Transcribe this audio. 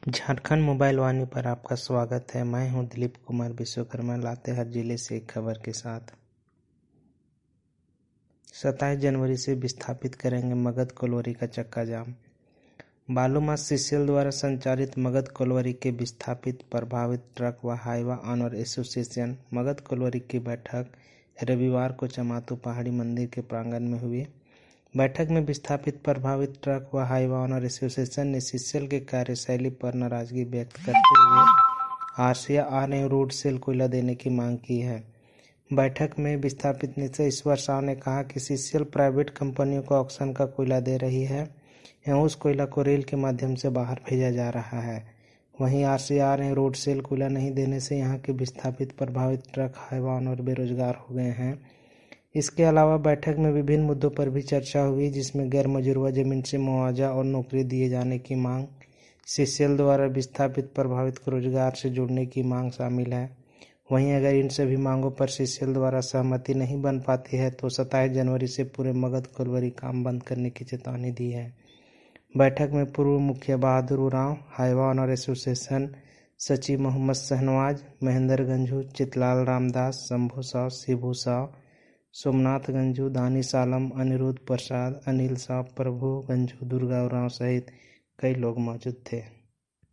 Jharkhand mobile वाणी पर आपका स्वागत है। मैं हूं दिलीप कुमार विश्वकर्मा, लातेहार जिले से एक खबर के साथ। 27 जनवरी से विस्थापित करेंगे मगध कोल्वरी का चक्का जाम। बालूमास सीसीएल द्वारा संचालित मगध कोल्वरी के विस्थापित प्रभावित ट्रक व Hyva owner association Magadh colliery की बैठक रविवार को चमातू पहाड़ी मंदिर के प्रांगण में हुई। बैठक में विस्थापित प्रभावित ट्रक व हाईवा ऑनर एसोसिएशन ने सीसीएल के कार्यशैली पर नाराजगी व्यक्त करते हुए आरसीआर एवं रोड सेल कोयला देने की मांग की है। बैठक में विस्थापित नेता ईश्वर साव ने कहा कि सीसीएल प्राइवेट कंपनियों को ऑक्शन का कोयला दे रही है एवं उस कोयला को रेल के माध्यम से बाहर भेजा जा रहा है। वहीं आरसीआर एवं रोड सेल कोयला नहीं देने से यहाँ के विस्थापित प्रभावित ट्रक हाईवा ऑनर बेरोजगार हो गए हैं। इसके अलावा बैठक में विभिन्न मुद्दों पर भी चर्चा हुई, जिसमें गैर मजरूआ जमीन से मुआवजा और नौकरी दिए जाने की मांग, सीसीएल द्वारा विस्थापित प्रभावित को रोजगार से जोड़ने की मांग शामिल है। वहीं अगर इन सभी मांगों पर सीसीएल द्वारा सहमति नहीं बन पाती है तो 27 जनवरी से पूरे मगध कोल्वरी काम बंद करने की चेतावनी दी है। बैठक में पूर्व मुखिया Bahadur Oraon, Hyva owner association सचिव मोहम्मद शहनवाज, महेंद्र गंझू, चितलाल रामदास, शंभू साव, शिबू साव, सोमनाथ गंझू, दानिश आलम, अनिरुद्ध प्रसाद, अनिल साव, प्रभु गंझू, दुर्गा उरांव सहित कई लोग मौजूद थे।